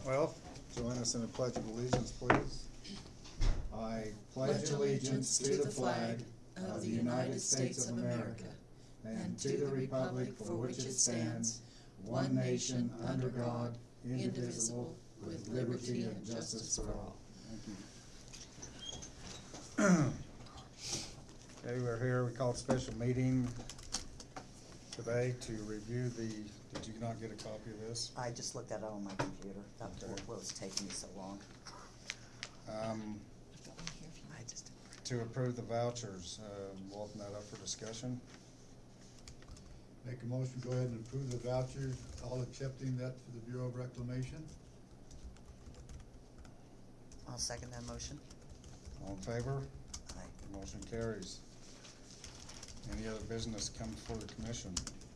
Well, join us in a pledge of allegiance, please. I pledge allegiance to the flag of the United States of America and to the republic for which it stands, one nation, under God, indivisible, with liberty and justice for all. Thank you. Okay, we're here. We called a special meeting today to review the, did you not get a copy of this? I just looked at it on my computer. That's Okay. what was taking me so long. I just To approve the vouchers, we'll open that up for discussion. Make a motion, go ahead and approve the vouchers, all accepting that for the Bureau of Reclamation. I'll second that motion. All in favor? Aye. Motion carries. Any other business come before the commission?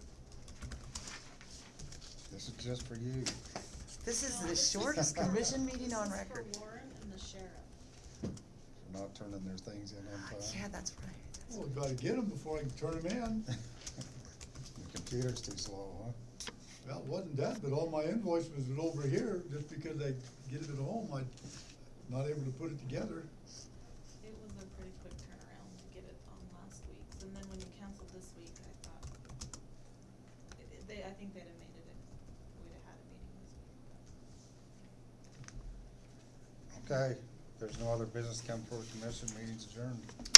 This is just for you. This is the shortest commission meeting on record. This is for Warren and the sheriff. For not turning their things in on time. Yeah, that's right. Well, we gotta get them before I can turn them in. The computer's too slow, huh? Well, it wasn't that, but all my invoices was over here, just because I get it at home, I'm not able to put it together. It was a pretty quick turnaround to get it on last week's, and then when you canceled this week, I thought, I think they'd have made it if we'd have had a meeting this week. Okay, if there's no other business come before the commission, meeting's adjourned.